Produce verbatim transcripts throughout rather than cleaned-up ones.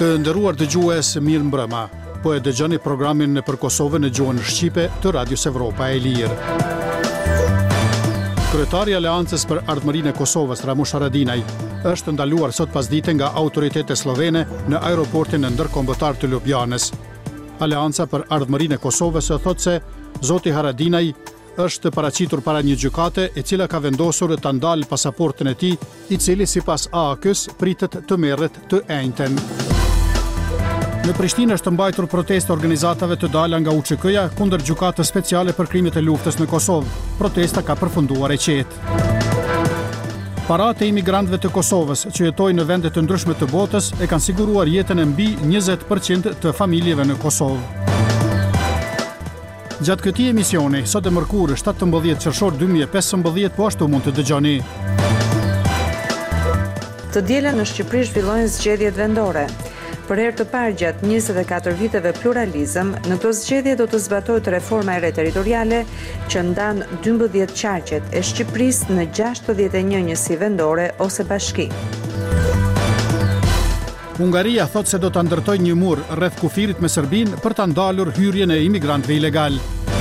Të nderuar dëgjues, mirë mbrëma. Po e dëgjoni programin për Kosovën në gjuhën shqipe të Radios Evropa e Lirë. Kryetari i Aleancës për Ardhmërinë e Kosovës, Ramush Haradinaj, është ndaluar sot pasdite nga autoritetet slovene në aeroportin ndërkombëtar të Ljubljanës. Aleanca për Ardhmërinë e Kosovës thotë se zoti Haradinaj është paraqitur para një gjykate e cila ka vendosur ta ndalë pasaportën e tij, i cili sipas A A K-s pritet të merret të enjten. Në Prishtinë është mbajtur protestë organizatave të dalë nga U Ç K-ja kundër gjykatës speciale për krimet e luftës në Kosovë. Protesta ka përfunduar e qetë. Paratë e imigrantëve të Kosovës që jetojnë në vende të ndryshme të botës e kanë siguruar jetën e mbi njëzet përqind të familjeve në Kosovë. Gjatë këtij emisioni, sot e mërkurë shtatëmbëdhjetë qershor dy mijë e pesëmbëdhjetë, po ashtu mund të dëgjoni. Të dielën në Shqipëri zhvillojnë zgjedhjet vendore. Për herë të parë gjatë njëzet e katër viteve pluralizëm, në to zgjedhje do të zbatohet reforma e re territoriale që ndan dymbëdhjetë qarqet e Shqipërisë në gjashtëdhjetë e një njësi vendore ose bashki. Hungaria thot se do të ndërtoj një mur rreth kufirit me Serbinë për ta ndalur hyrjen e imigrantëve ilegal.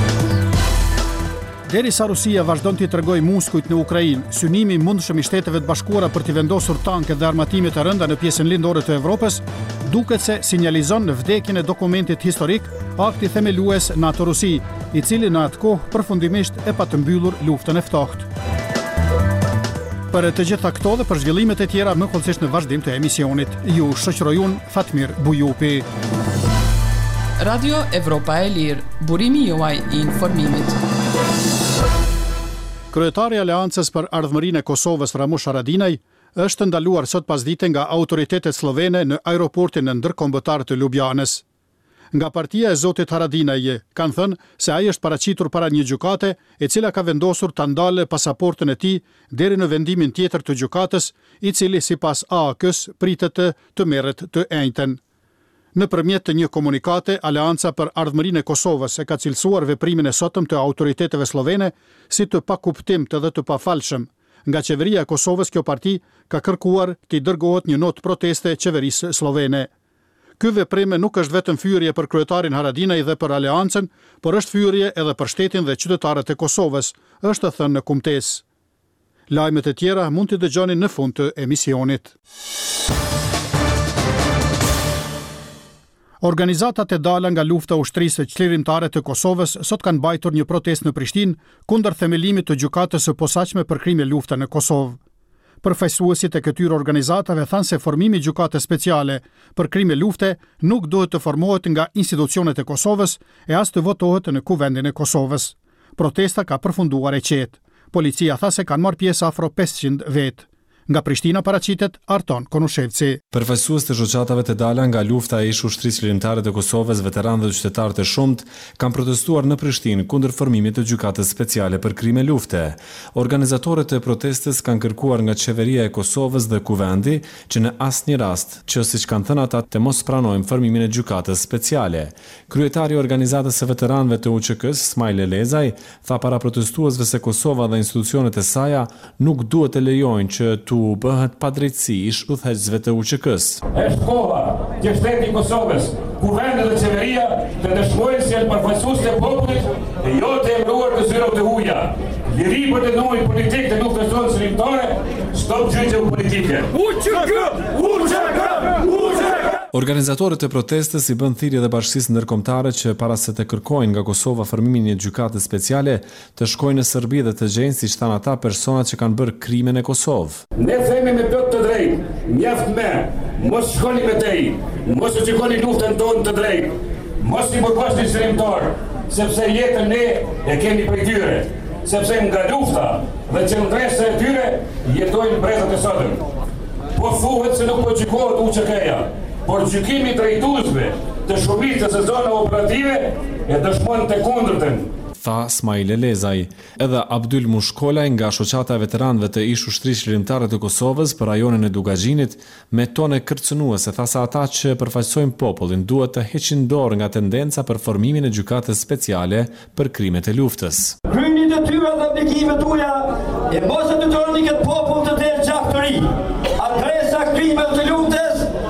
Derisa Rusia vazhdon t'i tregojë muskujt në Ukrainë, synimi i mundshëm i Shteteve të Bashkuara për t'i vendosur tanke dhe armatime të rënda në pjesën lindore të Evropës, duket se sinjalizon vdekjen e dokumentit historik, akti themelues NATO-Rusi, i cili në atë kohë përfundimisht e pa të mbyllur luftën e ftohtë. Për të gjitha këto dhe për zhvillimet e tjera më kollësisht në vazhdim të emisionit, ju shoqëroj unë Fatmir Bujupi. Radio Evropa e Lirë, burimi juaj i informimit. Kryetari i Aleancës për Ardhmërinë e Kosovës, Ramush Haradinaj, është ndaluar sot pasdite nga autoritetet slovene në aeroportin ndërkombëtar të Ljubljanës. Nga partia e zotit Haradinaj kanë thënë se ai është paraqitur para një gjykate e cila ka vendosur ta ndalë pasaportën e tij deri në vendimin tjetër të gjykatës, i cili sipas A A K-s pritet të, të merret të enjten. Nëpërmjet të një komunikate, Aleanca për Ardhmërinë e Kosovës e ka cilësuar veprimin e sotëm të autoriteteve slovene si të pakuptimtë dhe të pafalshëm. Nga qeveria e Kosovës, kjo parti ka kërkuar t'i dërgohet një notë proteste qeverisë slovene. Ky veprim nuk është vetëm fyerje për kryetarin Haradinaj dhe për Aleancën, por është fyerje edhe për shtetin dhe qytetarët e Kosovës, është thënë në kumtesë. Lajmet e tjera mund t'i dëgjoni në fund të emisionit. Organizatat e dala nga lufta ushtrisë çlirimtare të Kosovës sot kanë mbajtur një protestë në Prishtinë kundër themelimit të gjykatës së posaçme për krime lufta në Kosovë. Përfaqësuesit e këtyre organizatave thanë se formimi i gjykatës speciale për krime lufte nuk duhet të formohet nga institucionet e Kosovës e as të votohet në Kuvendin e Kosovës. Protesta ka përfunduar e qetë. Policia tha se kanë marrë pjesë afro pesëqind vetë. Nga Prishtina paraqitet Arton Konushevci. Përfaqësues të shoqatave të dala nga lufta e ish ushtrisë çlirimtare të Kosovës, veteranë dhe qytetarë të shumtë kanë protestuar në Prishtinë kundër formimit të gjykatës speciale për krime lufte. Organizatorët e protestës kanë kërkuar nga qeveria e Kosovës dhe Kuvendi që në asnjë rast, që siç kanë thënë ata, të mos pranojnë formimin e gjykatës speciale. Kryetari i organizatës së veteranëve të U Ç K-s, Smajle Lezaj, tha para protestuesve se Kosova dhe institucionet e saj nuk duhet të lejojnë që tu bëhet padrejtësi ish udhëheqësve të U Ç K-s. Është koha që shteti i Kosovës, kuvendi dhe qeveria të dëshmojnë si janë përfaqësues të popullit e jo të emëruar të zyra të huaja. Liri për të numrit politik të luftës tonë çlirimtare, stop gjyqje politike. U Ç K! U Ç K! U Ç K! Organizatorët e protestës i bën thirrje dhe bashkisë ndërkombëtare që para se të kërkojnë nga Kosova formimin e një gjykate speciale, të shkojnë në Serbi dhe të gjejnë siç thanë ata personat që kanë bërë krimen në Kosovë. Ne themi me plot të drejtë, mjaft me, mos shkoni me tej, mos u shikoni luftën tonë të drejtë, mos i përkosni çlirimtar, sepse jetën ne e kemi prej tyre, sepse nga lufta dhe qendresa e tyre jetojnë brezat e sotëm. Po thuhet se nuk po gjykohet U Ç K-ja, por gjykimi drejtuesve të shumicës së zonave operative e dëshmon të kundërtën. Tha Smajle Lezaj. Edhe Abdyl Mushkolaj nga shoqata e veteranëve të ish ushtrisë çlirimtare të Kosovës për rajonin e Dugazhinit me tone kërcënuese tha se ata që përfaqësojnë popullin duhet të heqin dorë nga tendenca për formimin e gjykatës speciale për krimet e luftës. Kryeni detyrat dhe obligimet tuaja e mos e detyroni këtë popull të delë gjaktëri. Adresa krimeve të luftës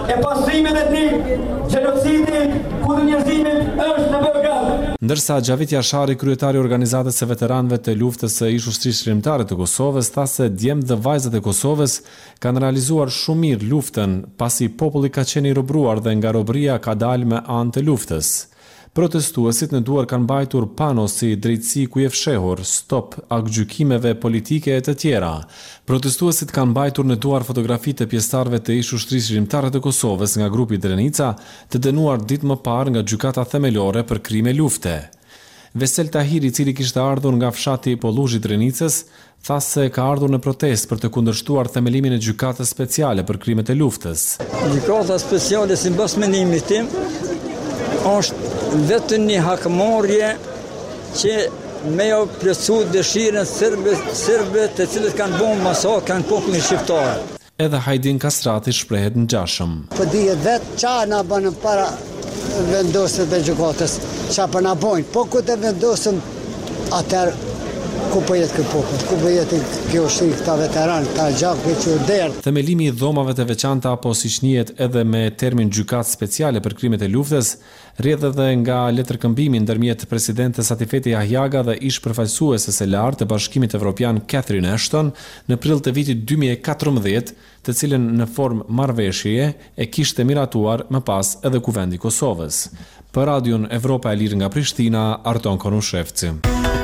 e pastrimit etnik, gjenocidi kundër njerëzimit është në Beograd. Ndërsa Xhavit Jashari, kryetari i organizatës së veteranëve të luftës së ish-ushtrisë shërimtare të Kosovës, tha se djemtë dhe vajzat e Kosovës kanë realizuar shumë mirë luftën, pasi populli ka qenë i robëruar dhe nga robëria ka dalë me anë të luftës. Protestuesit në duar kanë mbajtur pano si drejtësi ku je fshehur, stop akgjykimeve politike e të tjera. Protestuesit kanë mbajtur në duar fotografi të pjesëtarëve të ish-ushtrisë shërimtare të Kosovës nga grupi Drenica, të dënuar ditë më parë nga gjykata themelore për krime lufte. Vesel Tahiri, i cili kishte ardhur nga fshati Polluzhi i Drenicës, tha se ka ardhur në protestë për të kundërshtuar themelimin e gjykatës speciale për krimet e luftës. Gjykata speciale, si mbas menimit tim, është vetëm një hakmarrje që me jo plotësu dëshirën sërbë, sërbë të cilët kanë bërë masakër në popullin shqiptar. Edhe Hajdin Kastrati shprehet ngjashëm. Po dihet vetë qa na bën para vendosjes të gjykatës, qa po na bojnë, po ku të vendosëm atëherë ku po jetë ky popull, ku po jetë kjo shqip këta veteran, këta gjakë që u derdh. Themelimi i dhomave të veçanta, apo siç njihet edhe me termin gjykatë speciale për krimet e luftës, rrjedh edhe nga letërkëmbimi ndërmjet presidentes Atifeti Ahjaga dhe ish përfaqësueses së lartë të Bashkimit Evropian Catherine Ashton në prill të vitit dy mijë e katërmbëdhjetë, të cilën në formë marrëveshjeje e kishte miratuar më pas edhe Kuvendi i Kosovës. Për Radion Evropa e Lirë nga Prishtina, Arton Konushevci.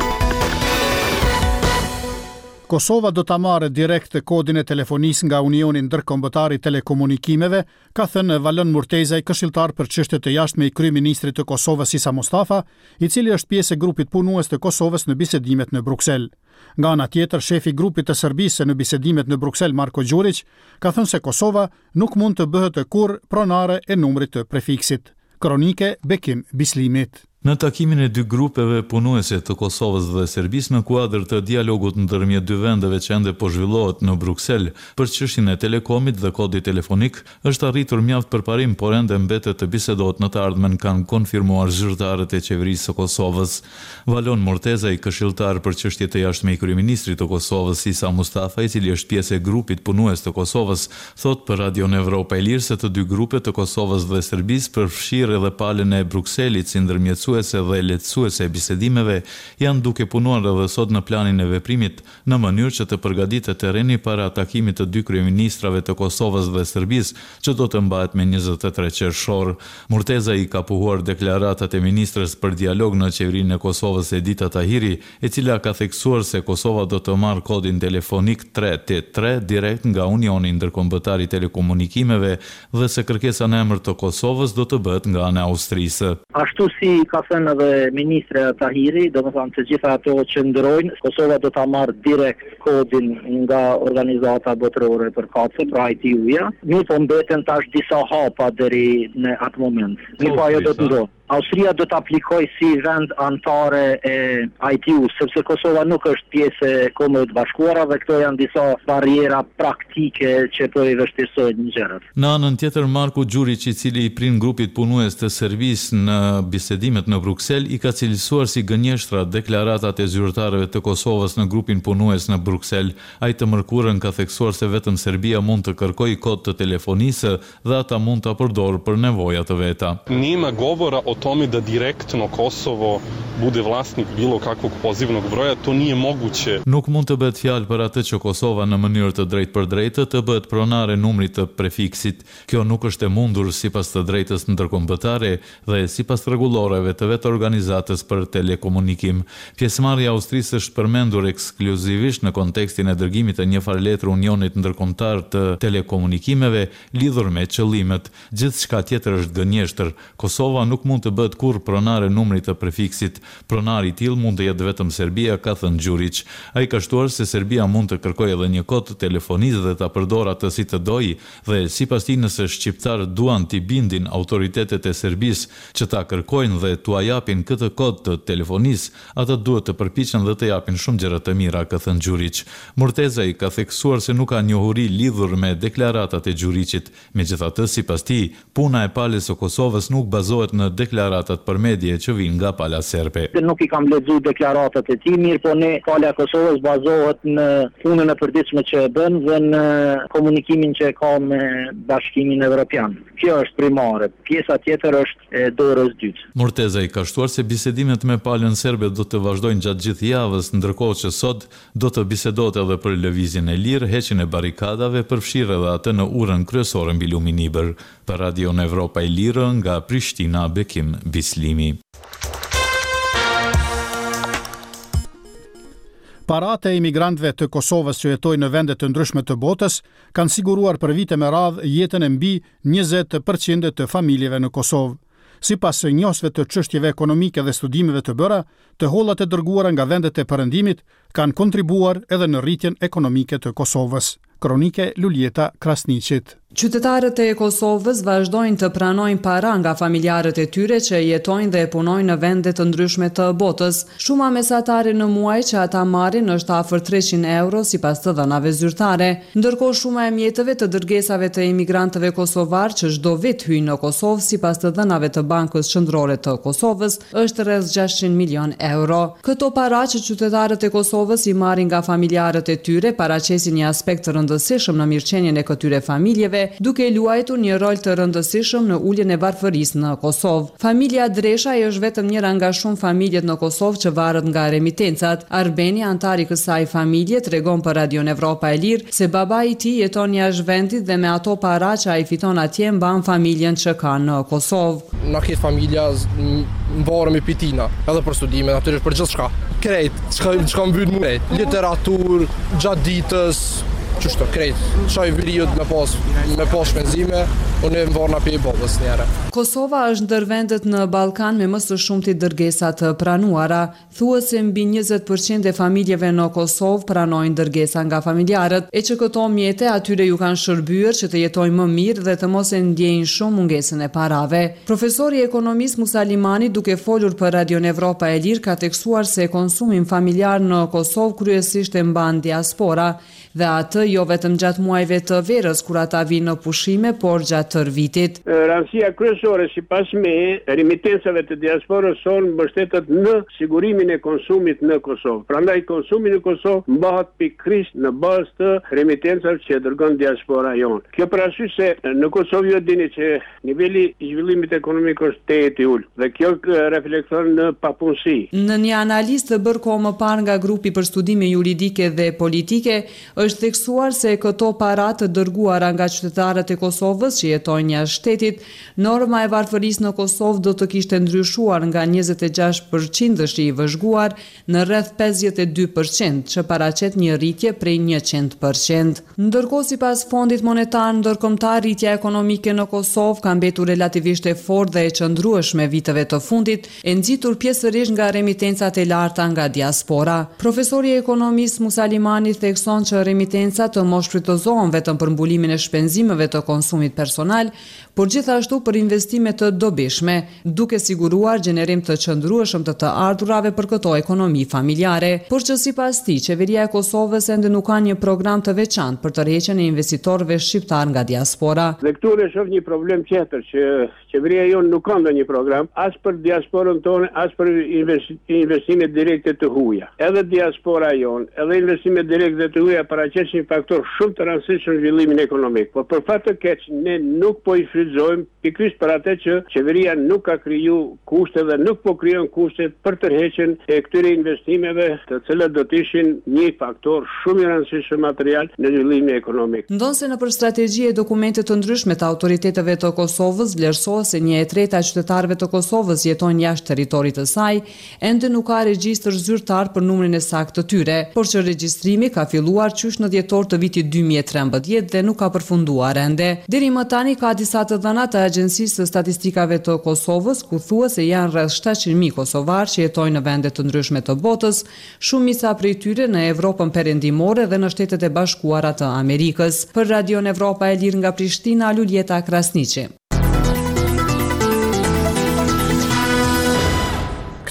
Kosova do ta marrë direkt kodin e telefonisë nga Unioni Ndërkombëtar i Telekomunikimeve, ka thënë Valon Murtezaj, këshilltar për çështje të jashtme i kryeministrit të Kosovës Isa Mustafa, i cili është pjesë e grupit punues të Kosovës në bisedimet në Bruksel. Nga ana tjetër, shefi i grupit të Serbisë në bisedimet në Bruksel, Marko Gjurić, ka thënë se Kosova nuk mund të bëhet kurrë pronare e numrit të prefiksit. Kronike Bekim Bislimit. Në takimin e dy grupeve punuese të Kosovës dhe Serbisë në kuadër të dialogut ndërmjet dy vendeve që ende po zhvillohet në Bruksel për çështjen e telekomit dhe kodit telefonik, është arritur mjaft përparim, por ende mbetet të bisedohet në të ardhmen, kanë konfirmuar zyrtarët e qeverisë së Kosovës. Valon Murtezaj, këshilltar për çështje të jashtme i kryeministrit të Kosovës Isa Mustafa, i cili është pjesë e grupit punues të Kosovës, thot për Radion Evropa e Lirë se të dy grupet të Kosovës dhe Serbisë përfshirë edhe palën e Brukselit si ndërmjetësues dhe lehtësuese e bisedimeve janë duke punuar edhe sot në planin e veprimit në mënyrë që të përgatitet terreni para takimit të dy kryeministrave të Kosovës dhe Serbisë që do të mbahet me njëzet e tre qershor. Murtezaj i ka puhuar deklaratat e ministrës për dialog në qeverinë e Kosovës Edita Tahiri, e cila ka theksuar se Kosova do të marrë kodin telefonik tre tetëdhjetë tre direkt nga Unioni Ndërkombëtar i Telekomunikimeve dhe se kërkesa në emër të Kosovës do të bëhet nga ana e Austrisë. Ashtu si ka thënë edhe ministre Tahiri, do të thonë se gjitha ato që ndrojnë, Kosova do ta marrë direkt kodin nga organizata botërore për kace, pra I T U-ja. Mirë po mbeten tash disa hapa deri në atë moment. Mirë po ajo do të ndodhë. Austria do të aplikoj si vend antare e I T U, sepse Kosova nuk është pjesë e Kombeve të Bashkuara dhe këto janë disa barriera praktike që po I vështirësojnë gjërat. Në anën tjetër, Marko Gjurić, i cili I prin grupit punues të Serbisë në bisedimet në Bruksel, I ka cilësuar si gënjeshtra deklaratat e zyrtarëve të Kosovës në grupin punues në Bruksel. Ai të mërkurën ka theksuar se vetëm Serbia mund të kërkojë kod të telefonisë dhe ata mund ta përdorë për nevoja të veta. Nema govora o tome da direktno Kosovo bude vlasnik bilo kakvog pozivnog broja, to nije moguće. Nuk mund të bëhet fjalë për atë që Kosova në mënyrë të drejtë për drejtë të bëhet pronare numrit të prefiksit. Kjo nuk është e mundur sipas të drejtës ndërkombëtare dhe sipas rregulloreve të vetë organizatës për telekomunikim. Pjesëmarrja e Austrisë është përmendur ekskluzivisht në kontekstin e dërgimit të një farletre Unionit Ndërkombëtar të Telekomunikimeve lidhur me qëllimet. Gjithçka tjetër është gënjeshtër. Kosova nuk mund të bëhet kurrë pronare numrit të prefiksit. Pronari I tillë mund të jetë vetëm Serbia, ka thënë Gjurić. Ai ka shtuar se Serbia mund të kërkojë edhe një kod të telefonisë dhe ta përdorë atë si të dojë, dhe sipas tij nëse shqiptarët duan t'i bindin autoritetet e Serbisë që ta kërkojnë dhe t'ua japin këtë kod të telefonisë, ata duhet të përpiqen dhe të japin shumë gjëra të mira, ka thënë Gjurić. Murtezaj ka theksuar se nuk ka njohuri lidhur me deklaratat e Gjurićit. Megjithatë, sipas tij, puna e palës së Kosovës nuk bazohet në deklaratat deklaratat për medje që vinë nga pala serbe. Nuk i kam lexuar deklaratat e tij, mirë po ne pala e Kosovës bazohet në punën e përditshme që e bën dhe në komunikimin që e ka me Bashkimin Evropian. Kjo është primare. Pjesa tjetër është e dorës dytë. Morteza ka shtuar se bisedimet me palën serbe do të vazhdojnë gjatë gjithë javës, ndërkohë që sot do të bisedohet edhe për lëvizjen e lirë, heqjen e barikadave, përfshirë edhe atë në urën kryesore mbi lumin Iber. Për Radio Evropa e Lirë nga Prishtina, Bekim Bislimi. Paratë e imigrantëve të Kosovës që jetojnë në vende të ndryshme të botës kanë siguruar për vite me radhë jetën e mbi njëzet përqind të familjeve në Kosovë. Sipas njohësve të çështjeve ekonomike dhe studimeve të bëra, të hollat e dërguara nga vendet e perëndimit kanë kontribuar edhe në rritjen ekonomike të Kosovës. Kronike Luljeta Krasniqit. Qytetarët e Kosovës vazhdojnë të pranojnë para nga familjarët e tyre që jetojnë dhe punojnë në vende të ndryshme të botës. Shuma mesatare në muaj që ata marrin është afër treqind euro sipas të dhënave zyrtare, ndërkohë shuma e mjetëve të dërgesave të imigrantëve kosovar që çdo vit hyjnë në Kosovë sipas të dhënave të Bankës Qendrore të Kosovës është rreth gjashtëqind milion euro. Këto para që qytetarët e Kosovës i marrin nga familjarët e tyre paraqesin një aspekt të rëndësishëm në mirëqenien e këtyre familjeve, duke luajtur një rol të rëndësishëm në uljen e varfërisë në Kosovë. Familja Dresha është vetëm njëra nga shumë familjet në Kosovë që varet nga remitencat. Arbeni, antar i kësaj familje, tregon për Radio Evropa e Lirë se babai i tij jeton jashtë vendit dhe me ato para që ai fiton atje mban familjen që ka në Kosovë. Na këtë familja mbarëm i pitina, edhe për studime, natyrisht për gjithçka. Krejt, çka çka mbyt mua, literaturë, gjatë ditës, qështu, krejt, qaj viriut me pas, me pas shpenzime, unë e më varna për i babës njëre. Kosova është ndër vendet në Ballkan me më së shumti dërgesa të pranuara. Thuhet se mbi njëzet përqind e familjeve në Kosovë pranojnë dërgesa nga familjarët, e që këto mjete atyre ju kanë shërbyer që të jetojnë më mirë dhe të mos e ndjejnë shumë mungesën e parave. Profesori ekonomist Musa Limani, duke folur për Radio Evropa e Lirë, ka teksuar se konsumin familjar në Kosovë kryesisht e mban diaspora, dhe atë jo vetëm gjatë muajve të verës kur ata vinë në pushime, por gjatë tërë vitit. Rëndësia kryesore sipas me remitencave të diasporës sonë mbështetet në sigurimin e konsumit në Kosovë. Prandaj konsumi në Kosovë mbahet pikërisht në bazë të remitencave që dërgon diaspora jonë. Kjo për arsye se në Kosovë ju dini që niveli i zhvillimit ekonomik është te i ulët dhe kjo reflekton në papunësi. Në një analizë të bërë kohë më parë nga grupi për studime juridike dhe politike, është theksuar se këto para të dërguara nga qytetarët e Kosovës që jetojnë jashtë shtetit, norma e varfërisë në Kosovë do të kishte ndryshuar nga njëzet e gjashtë përqind i vëzhguar në rreth pesëdhjetë e dy përqind, që paraqet një rritje prej njëqind përqind. Ndërkohë sipas Fondit Monetar Ndërkombëtar, rritja ekonomike në Kosovë ka mbetur relativisht e fortë dhe e qëndrueshme viteve të fundit, e nxitur pjesërisht nga remitencat e larta nga diaspora. Profesori ekonomist Musa Limani thekson që remitencat të mos shfrytëzohen vetëm për mbulimin e shpenzimeve të konsumit personal, por gjithashtu për investime të dobishme, duke siguruar gjenerim të qëndrueshëm të të ardhurave për këto ekonomi familjare, por që sipas tij qeveria e Kosovës ende nuk ka një program të veçantë për tërheqjen e investitorëve shqiptar nga diaspora. Dhe këtu ne shoh një problem tjetër që qeveria jonë nuk ka ndonjë program as për diasporën tonë, as për investime direkte të huaja. Edhe diaspora jonë, edhe investime direkte të huaja paraqesin një faktor shumë të rëndësishëm në zhvillimin ekonomik. Por për fat të keq ne nuk po i frytëzojmë pikërisht për atë që qeveria nuk ka kriju kushte dhe nuk po krijon kushte për tërheqjen e këtyre investimeve, të cilat do të ishin një faktor shumë i rëndësishëm material në zhvillimin ekonomik. Ndonse nëpër strategji e dokumente të ndryshme të autoriteteve të Kosovës vlerësohet se një e treta e qytetarëve të Kosovës jetojnë jashtë territorit të saj, ende nuk ka regjistër zyrtar për numrin e saktë të tyre, por që regjistrimi ka filluar qysh në dhjetor të vitit dy mijë e trembëdhjetë dhe nuk ka përfunduar ende. Deri më tani ka disa të dhëna të Agjencisë së Statistikave të Kosovës, ku thuhet se janë rreth shtatëqind mijë kosovar që jetojnë në vende të ndryshme të botës, shumica prej tyre në Evropën perëndimore dhe në Shtetet e Bashkuara të Amerikës. Për Radio Evropa e Lirë nga Prishtina, Luljeta Krasniqi. Këtë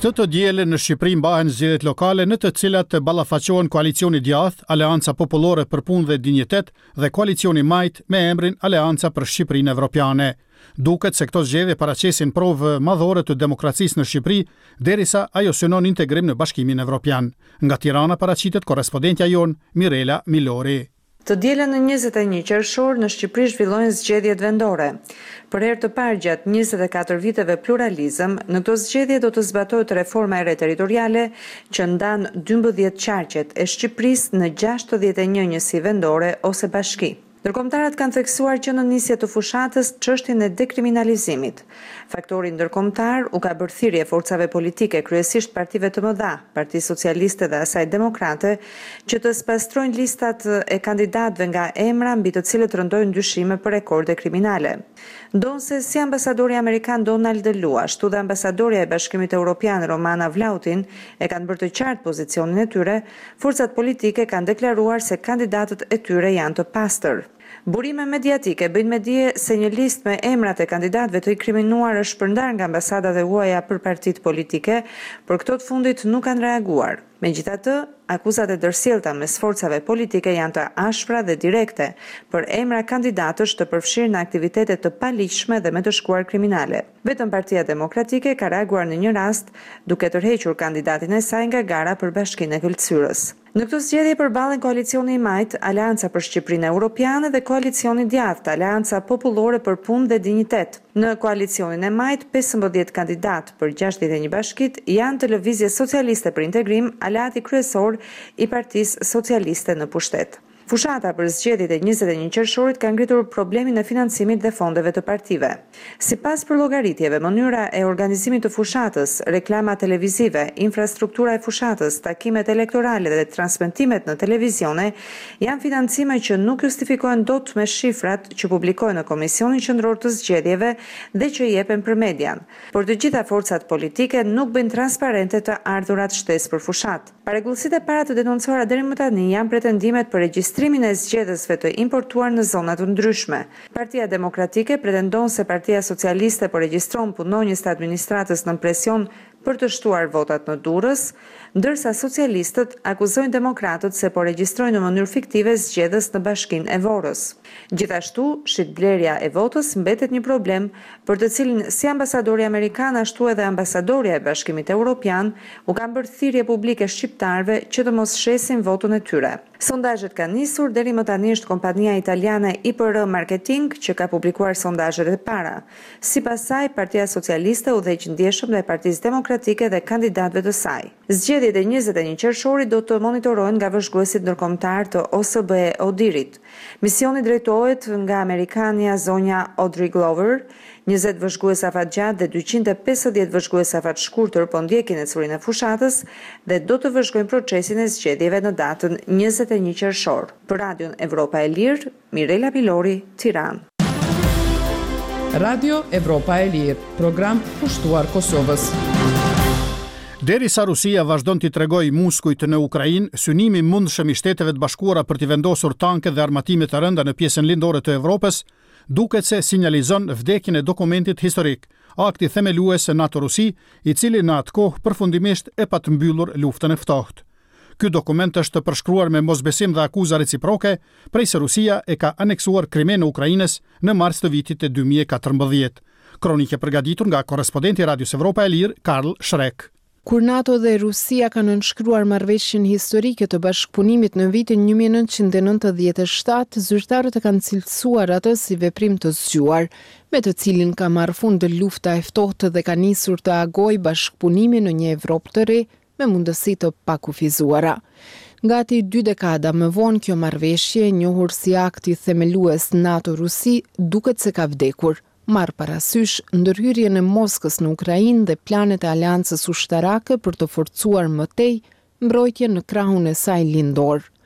Këtë të diele në Shqipëri mbahen zgjedhjet lokale në të cilat ballafaqohen koalicioni Djath, Aleanca Popullore për Punë dhe Dinjitet dhe koalicioni Majt me emrin Aleanca për Shqipërinë Evropiane. Duket se këto zgjedhje paraqesin provë madhore të demokracisë në Shqipëri, derisa ajo synon integrim në Bashkimin Evropian. Nga Tirana paraqitet korrespondentja jon Mirela Milori. Të dielën në njëzet e një qershor në Shqipëri zhvillojnë zgjedhjet vendore. Për herë të parë gjatë njëzet e katër viteve pluralizëm, në këto zgjedhje do të zbatohet reforma e re territoriale që ndan dymbëdhjetë qarqet e Shqipërisë në gjashtëdhjetë e një njësi vendore ose bashki. Ndërkombëtarët kanë theksuar që në nisje të fushatës çështjen e dekriminalizimit. Faktori ndërkombëtar u ka bërë thirrje forcave politike, kryesisht partive të mëdha, Parti Socialiste dhe asaj Demokrate, që të spastrojnë listat e kandidatëve nga emra mbi të cilët rëndojnë dyshime për rekorde kriminale. Ndonse si ambasadori amerikan Donald Lua, ashtu dhe ambasadorja e Bashkimit Evropian Romana Vlautin e kanë bërë të qartë pozicionin e tyre, forcat politike kanë deklaruar se kandidatët e tyre janë të pastër. Burime mediatike bëjnë me dije se një listë me emrat e kandidatëve të inkriminuar është shpërndar nga ambasadat e huaja për partitë politike, por këto të fundit nuk kanë reaguar. Megjithatë, akuzat e dërsjellta mes forcave politike janë të ashpra dhe direkte për emra kandidatësh të përfshirë në aktivitete të paligjshme dhe me të shkuar kriminale. Vetëm Partia Demokratike ka reaguar në një rast duke tërhequr kandidatin e saj nga gara për Bashkinë e Këlqyrës. Në këtë zgjedhje përballen koalicioni i Majt, Aleanca për Shqipërinë Evropiane dhe koalicioni Djathtë, Aleanca Popullore për Punë dhe Dinjitet. Në koalicionin e Majt, pesëmbëdhjetë kandidat për gjashtëdhjetë e një bashkit janë të Lëvizjes Socialiste për Integrim, aleati kryesor i Partisë Socialiste në pushtet. Fushata për zgjedhjet e njëzet e një qershorit ka ngritur problemin e financimit dhe fondeve të partive. Sipas përllogaritjeve, mënyra e organizimit të fushatës, reklama televizive, infrastruktura e fushatës, takimet elektorale dhe transmetimet në televizione janë financime që nuk justifikohen dot me shifrat që publikohen në Komisionin Qendror të Zgjedhjeve dhe që jepen për median. Por të gjitha forcat politike nuk bëjnë transparente të ardhurat shtesë për fushat. Parregullsitë e para të denoncuara deri më tani janë pretendimet për regjistrimin e zgjedhësve të importuar në zona të ndryshme. Partia Demokratike pretendon se Partia Socialiste po regjistron punonjës të administratës në presion për të shtuar votat në Durrës, ndërsa socialistët akuzojnë demokratët se po regjistrojnë në mënyrë fiktive zgjedhës në Bashkinë e Vorrës. Gjithashtu, shitblerja e votës mbetet një problem për të cilin si ambasadori amerikan ashtu edhe ambasadorja e Bashkimit Evropian u kanë bërë thirrje publike shqiptarëve që të mos shesin votën e tyre. Sondazhet kanë nisur, deri më tani është kompania italiane I P R Marketing që ka publikuar sondazhet e para. Sipas saj, Partia Socialiste udhëheq ndjeshëm ndaj Partisë Demokratike dhe kandidatëve të saj. Zgjedhjet e njëzet e një qershorit do të monitorohen nga vëzhguesit ndërkombëtar të O S B E Odirit. Misioni drejtohet nga amerikania zonja Audrey Glover. njëzet vëzhgues afat gjatë dhe dyqind e pesëdhjetë vëzhgues afat shkurtër po ndjekin ecurinë e fushatës dhe do të vëzhgojnë procesin e zgjedhjeve në datën njëzet e një qershor. Për Radion Evropa e Lirë, Mirela Milori, Tiranë. Radio Evropa e Lirë, program pushtuar Kosovës. Derisa Rusia vazhdon t'i tregoj muskujt në Ukrainë, synimi mundshëm I Shteteve të Bashkuara për t'i vendosur tanke dhe armatime të rënda në pjesën lindore të Evropës, duket se sinjalizon vdekjen e dokumentit historik, akti themelues NATO-Rusi, I cili në atë kohë përfundimisht e pa të mbyllur luftën e ftohtë. Ky dokument është përshkruar me mosbesim dhe akuza reciproke, prej se Rusia e ka aneksuar Krimen në Ukrainës në mars të vitit e dy mijë e katërmbëdhjetë. Kronike përgatitur nga korrespondenti I Radios Evropa e Lirë, Karl Shrek. Kur NATO dhe Rusia kanë nënshkruar marrëveshjen historike të bashkëpunimit në vitin një mijë e nëntëqind e nëntëdhjetë e shtatë, zyrtarët e kanë cilësuar atë si veprim të zgjuar, me të cilin ka marrë fund lufta e ftohtë dhe ka nisur të agojë bashkëpunimin në një Evropë të re me mundësi të pakufizuara. Gati dy dekada më vonë kjo marrëveshje, njohur si akti themelues NATO-Rusi, duket se ka vdekur. Marr parasysh ndërhyrjen e Moskës në Ukrainë dhe planet e aleancës ushtarake për të forcuar më tej mbrojtjen në krahun e saj lindor.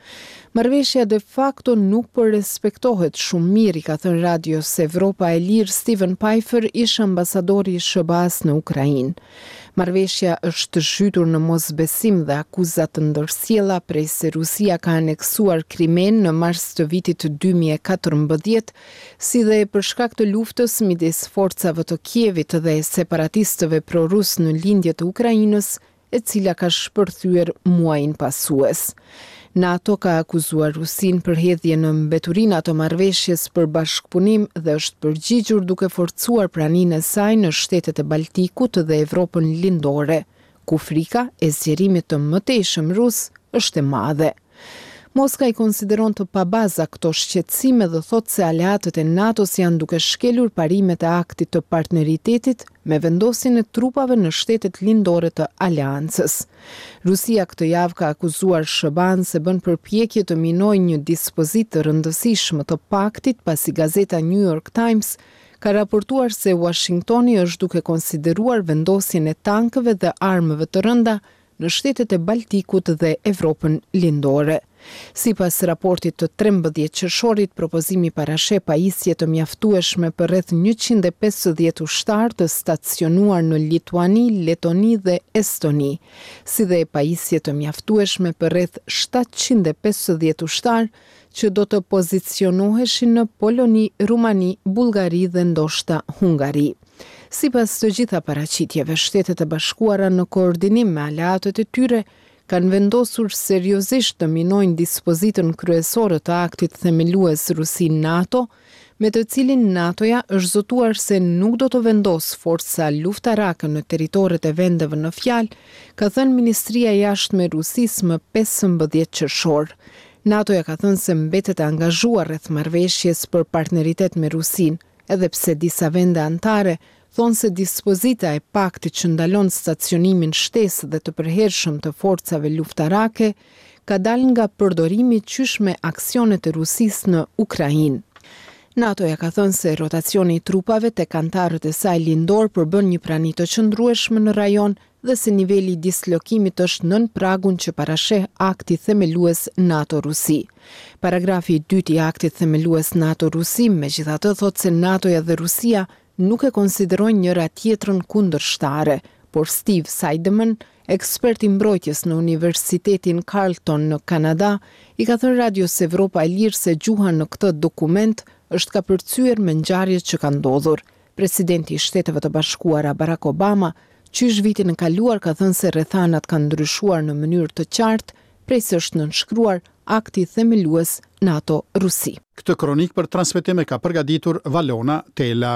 Marrëveshja de facto nuk përrespektohet shumë mirë, i ka thënë Radios Evropa e Lirë Steven Pfeiffer, ish ambasadori i S B A-s në Ukrainë. Marrëveshja është zhytur në mosbesim dhe akuzat të ndërsjella prej se Rusia ka aneksuar Krimen në mars të vitit dy mijë e katërmbëdhjetë, si dhe për shkak të luftës midis forcave të Kievit dhe separatistëve prorus në lindje të Ukrainës, e cila ka shpërthyer muajin pasues. NATO ka akuzuar Rusin për hedhje në mbeturinë të marrëveshjes për bashkëpunim dhe është përgjigjur duke forcuar praninë e saj në shtetet e Baltikut dhe Evropën lindore, ku frika e zgjerimit të mëtejshëm rus është e madhe. Moska i konsideron të pabaza këto shqetësime dhe thot se aleatët e NATO-s janë duke shkelur parimet e aktit të partneritetit me vendosjen e trupave në shtetet lindore të aleancës. Rusia këtë javë ka akuzuar S B A-n se bën përpjekje të minojë një dispozitë të rëndësishme të paktit, pasi gazeta New York Times ka raportuar se Washingtoni është duke konsideruar vendosjen e tankëve dhe armëve të rënda në shtetet e Baltikut dhe Evropën lindore. Sipas raportit të trembëdhjetë qershorit, propozimi parasheh pajisje të mjaftueshme për rreth njëqind e pesëdhjetë ushtar të stacionuar në Lituani, Letoni dhe Estoni, si dhe pajisje të mjaftueshme për rreth shtatëqind e pesëdhjetë ushtar që do të pozicionoheshin në Poloni, Rumani, Bullgari dhe ndoshta Hungari. Sipas të gjitha paraqitjeve, Shtetet e Bashkuara në koordinim me aleatët e tyre kanë vendosur seriozisht të minojnë dispozitën kryesore të aktit themelues Rusin NATO, me të cilin NATO-ja është zotuar se nuk do të vendos forca luftarake në teritoret e vendeve në fjalë, ka thënë Ministria e Jashtme e Rusisë më pesëmbëdhjetë qershor. NATO-ja ka thënë se mbetet e angazhuar rreth marrëveshjes për partneritet me Rusinë, edhe pse disa vende antare thonë se dispozita e paktit që ndalon stacionimin shtesë dhe të përhershëm të forcave luftarake ka dalë nga përdorimi qysh me aksionet e Rusisë në Ukrainë. NATO-ja ka thënë se rotacioni i trupave tek antarët e saj lindor përbën një prani të qëndrueshme në rajon dhe se niveli i dislokimit është nën pragun që parasheh akti themelues NATO-Rusi. Paragrafi i dytë i aktit themelues NATO-Rusi megjithatë thotë se NATO-ja dhe Rusia nuk e konsiderojnë njëra tjetrën kundërshtare, por Steve Seidemann, ekspert i mbrojtjes në Universitetin Carleton në Kanada, i ka thënë Radios Evropa e Lirë se gjuha në këtë dokument është kapërcyer me ngjarjet që kanë ndodhur. Presidenti i Shteteve të Bashkuara Barack Obama, qysh vitin e kaluar ka thënë se rrethanat kanë ndryshuar në mënyrë të qartë prej se është nënshkruar akti themelues NATO-Rusi. Këtë kronik për transmetim e ka përgatitur Valona Tela.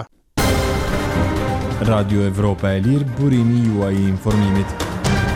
Radio Evropa e Lirë, burimi juaj i informimit.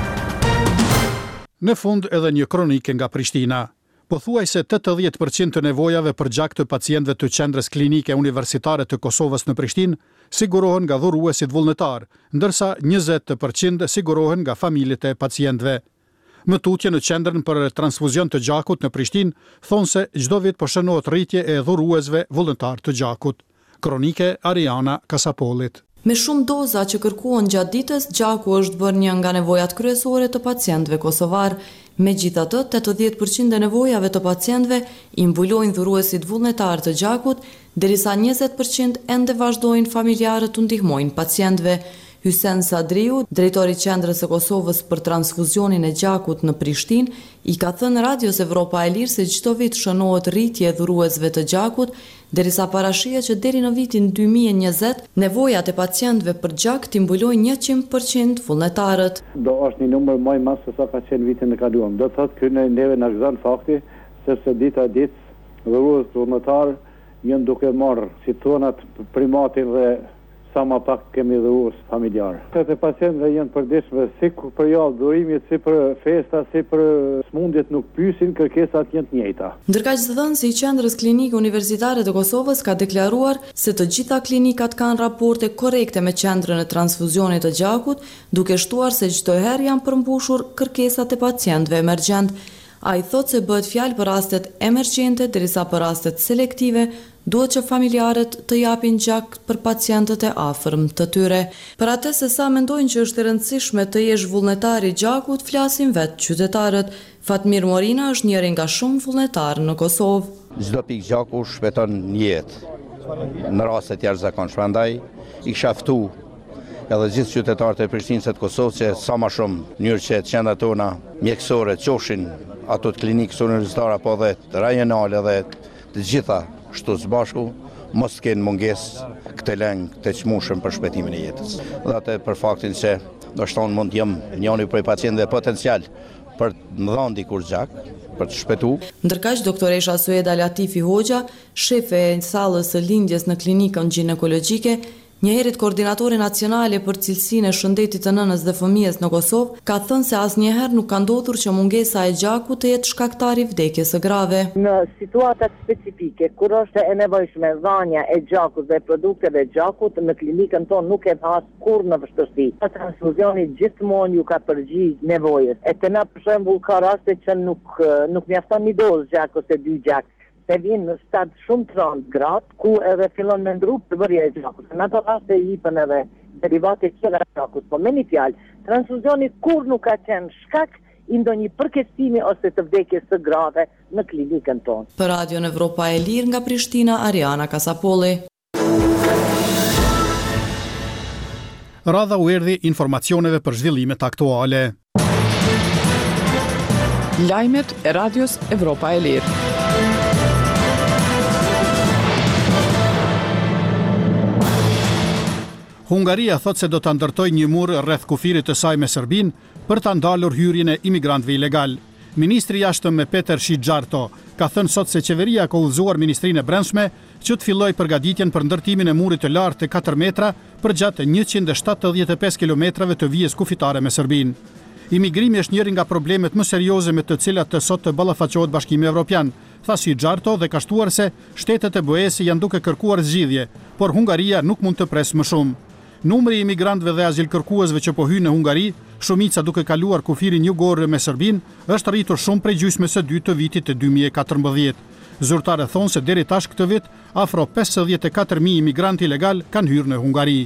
Në fund edhe një kronike nga Prishtina. Pothuajse tetëdhjetë përqind të nevojave për gjak të pacientëve të qendrës klinike universitare të Kosovës në Prishtinë sigurohen nga dhuruesit vullnetar, ndërsa njëzet përqind sigurohen nga familjet e pacientëve. Më tutje në qendrën për transfuzion të gjakut në Prishtinë thonë se çdo vit po shënohet rritje e dhuruesve vullnetar të gjakut. Kronike Ariana Kasapolit. Me shumë doza që kërkuan gjatë ditës, gjaku është bërë një nga nevojat kryesore të pacientëve kosovar. Megjithatë, tetëdhjetë përqind e nevojave të pacientëve i mbulojnë dhuruesit vullnetar të gjakut, derisa njëzet përqind ende vazhdojnë familjarët të ndihmojnë pacientëve. Hysen Sadriu, drejtori i Qendrës së Kosovës për transfuzionin e gjakut në Prishtinë, i ka thënë Radios Evropa e Lirë se çdo vit shënohet rritje e dhuruesve të gjakut, derisa parashihet që deri në vitin dy mijë e njëzet nevojat e pacientëve për gjak t'i mbulojnë njëqind përqind vullnetarët. Do është një numër më i madh se sa ka qenë vitin e kaluar. Do thotë ky neve na gëzon fakti sepse dita ditë dhurues vullnetar janë duke marrë si thonat primatin dhe sa më pak kemi dhurues familjar. Këto pacientëve janë përditshme si për javë durimit, si për festa, si për smundjet nuk pyesin, kërkesat janë të njëjta. Ndërkaq zëdhënësi i Qendrës Klinike Universitare të Kosovës ka deklaruar se të gjitha klinikat kanë raporte korrekte me qendrën e transfuzionit të gjakut, duke shtuar se çdo herë janë përmbushur kërkesat e pacientëve emergjent. Ai thotë se bëhet fjalë për rastet emergjente, derisa për rastet selektive duhet që familjarët të japin gjak për pacientët e afërm të tyre. Për atë se sa mendojnë që është e rëndësishme të jesh vullnetar i gjakut, flasin vetë qytetarët. Fatmir Morina është njëri nga shumë vullnetarë në Kosovë. Çdo pikë gjaku shpëton një jetë. Në raste të jashtëzakonshme, prandaj i kisha ftuar edhe gjithë qytetarët e Prishtinës së Kosovës që sa më shumë mënyrë që qendrat tona mjekësore qofshin ato të klinikës universitare apo dhe të rajonale dhe të gjitha shtu së bashku mos kenë mungesë këtë lëngë të çmueshëm për shpëtimin e jetës. Dhe atë për faktin se do shton mund të jem njëri prej pacientëve potencial për të dhënë dikur gjak, për të shpëtuar. Ndërkaq doktoresha Sueda Latifi Hoxha, shefe e sallës së lindjes në klinikën ginekologjike, njëherët koordinatore nacionale për cilësinë e shëndetit të nënës dhe fëmijës në Kosovë, ka thënë se asnjëherë nuk ka ndodhur që mungesa e gjakut të jetë shkaktari i vdekjes së grave. Në situata specifike, kur është e nevojshme dhënia e gjakut dhe produkteve e gjakut, në klinikën tonë nuk e pas kurrë në vështirësi. Transfuzioni gjithmonë ju ka përgjigj nevojës. E të na për shembull ka raste që nuk nuk mjafton një dozë gjak ose dy gjak. Se vinë në stad shumë të rëndë gratë, ku edhe fillon me ndru përbërja e gjakut. Në ato raste i jipën edhe derivate tjera e gjakut. Po me një fjalë, transfuzioni kur nuk ka qenë shkak i ndonjë përkeqësimi ose të vdekjes së grave në klinikën tonë. Për Radion Evropa e Lirë nga Prishtina, Ariana Kasapolli. Radha u erdhi informacioneve për zhvillimet aktuale. Lajmet e Radios Evropa e Lirë. Hungaria thot se do të ndërtoj një mur rreth kufirit të saj me Serbinë për të ndalur hyrjen e imigrantëve ilegal. Ministri i jashtëm me Peter Shigjarto ka thënë sot se qeveria ka udhëzuar Ministrinë e Brendshme që të fillojë përgatitjen për ndërtimin e murit të lartë të katër metra përgjatë njëqind e shtatëdhjetë e pesë kilometrave të vijës kufitare me Serbinë. Imigrimi është njëri nga problemet më serioze me të cilat të sot të ballafaqohet Bashkimi Evropian, tha Shigjarto dhe ka shtuar se shtetet e B E S janë duke kërkuar zgjidhje, por Hungaria nuk mund të presë më shumë. Numri i imigrantëve dhe azilkërkuesve që po hyjnë në Hungari, shumica duke kaluar kufirin jugor me Serbinë, është rritur shumë prej gjysmës së dytë të vitit të dy mijë e katërmbëdhjetë. Zyrtarët thonë se deri tash këtë vit, afro pesëdhjetë e katër mijë imigrantë ilegal kanë hyrë në Hungari.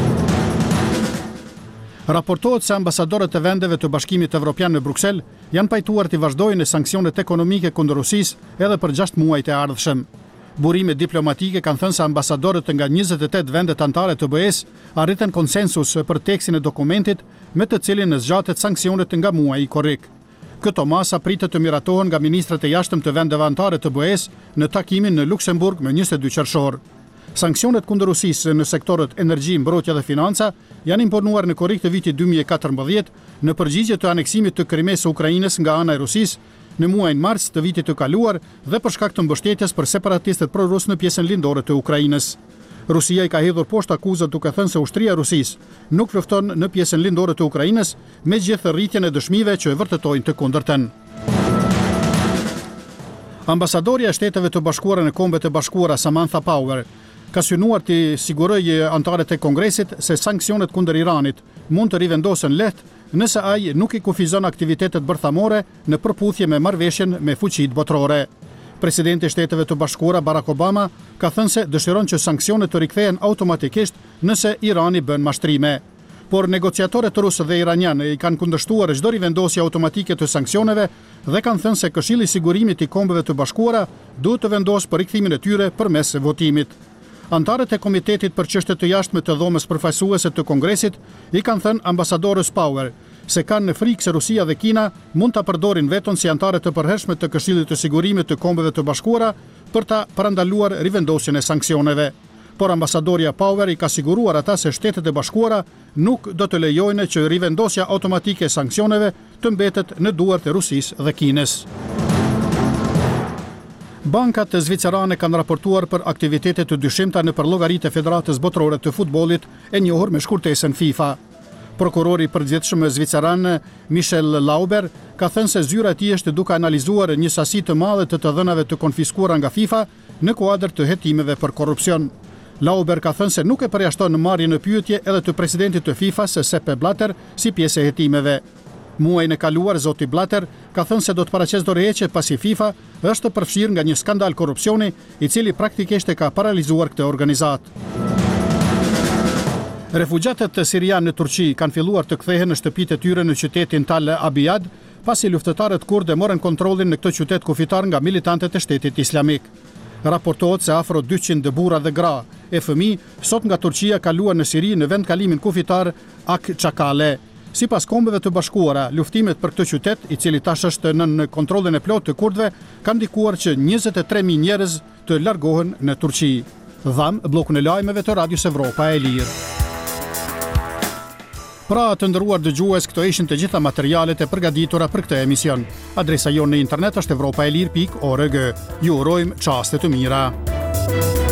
Raportohet se ambasadorët e vendeve të Bashkimit Evropian në Bruksel janë pajtuar të vazhdojnë sanksionet ekonomike kundër Rusisë edhe për gjashtë muajt e ardhshëm. Burime diplomatike kanë thënë se ambasadorët nga njëzet e tetë vendet anëtare të B E S arritën konsensus për tekstin e dokumentit me të cilin në zgjatet sanksionet nga muaji korrik. Këto masa pritet të miratohen nga ministrat e jashtëm të vendeve anëtare të B E S në takimin në Luksemburg me njëzet e dy qershor. Sanksionet kundër Rusisë në sektorët energji, mbrojtje dhe financa janë imponuar në korrik të vitit dy mijë e katërmbëdhjetë në përgjigje të aneksimit të Krimes së Ukrainës nga ana e Rusisë në muajin mars të vitit të kaluar dhe për shkak të mbështetjes për separatistët pro-rus në pjesën lindore të Ukrainës. Rusia i ka hedhur poshtë akuzat duke thënë se ushtria e Rusisë nuk lufton në pjesën lindore të Ukrainës, megjithë rritjen e dëshmive që e vërtetojnë të kundërtën. Ambasadorja e Shteteve të Bashkuara në Kombet e Bashkuara Samantha Power ka synuar të sigurojë anëtarët e Kongresit se sanksionet kundër Iranit mund të rivendosen lehtë nëse ai nuk i kufizon aktivitetet bërthamore në përputhje me marrëveshjen me fuqitë botërore. Presidenti i Shteteve të Bashkuara Barack Obama ka thënë se dëshiron që sanksionet të rikthehen automatikisht nëse Irani bën mashtrime. Por negociatorët rusë dhe iranianë i kanë kundërshtuar çdo rivendosje automatike të sanksioneve dhe kanë thënë se Këshilli i Sigurimit i Kombeve të Bashkuara duhet të vendosë për rikthimin e tyre përmes votimit. Antarët e Komitetit për Çështje të Jashtme të Dhomës Përfaqësuese të Kongresit i kanë thënë ambasadorës Power se kanë në frikë se Rusia dhe Kina mund ta përdorin veton si anëtare të përhershme të Këshillit të Sigurimit të Kombeve të Bashkuara për ta parandaluar rivendosjen e sanksioneve. Por ambasadorja Power i ka siguruar ata se Shtetet e Bashkuara nuk do të lejojnë që rivendosja automatike e sanksioneve të mbetet në duart e Rusisë dhe Kinës. Bankat e zvicerane kanë raportuar për aktivitete të dyshimta në për llogaritë e Federatës Botërore të Futbollit, e njohur me shkurtesën FIFA. Prokurori i përgjithshëm zviceran Michel Lauber ka thënë se zyra e tij është duke analizuar një sasi të madhe të të dhënave të konfiskuara nga FIFA në kuadër të hetimeve për korrupsion. Lauber ka thënë se nuk e përjashton në marrjen në pyetje edhe të presidentit të FIFA se Sepp Blatter si pjesë e hetimeve. Muajin e kaluar zoti Blatter ka thënë se do të paraqesë dorëheqje pasi FIFA është përfshirë nga një skandal korrupsioni i cili praktikisht e ka paralizuar këtë organizat. Refugjatët sirianë në Turqi kanë filluar të kthehen në shtëpitë e tyre në qytetin Tal Abyad, pasi luftëtarët kurde morën kontrollin në këtë qytet kufitar nga militantët e Shtetit Islamik. Raportohet se afro dyqind burra dhe gra e fëmijë sot nga Turqia kaluan në Siri në vendkalimin kufitar Akçakale. Sipas Kombeve të Bashkuara, luftimet për këtë qytet, i cili tash është nën kontrollin e plotë të kurdëve, kanë ndikuar që njëzet e tre mijë njerëz të largohen në Turqi. Dham, bllokun e lajmeve të Radios Evropa e Lirë. Pra të nderuar dëgjues, këto ishin të gjitha materialet e përgatitura për këtë emision. Adresa jonë në internet është evropaelir pikë org. Ju urojmë çaste të mira.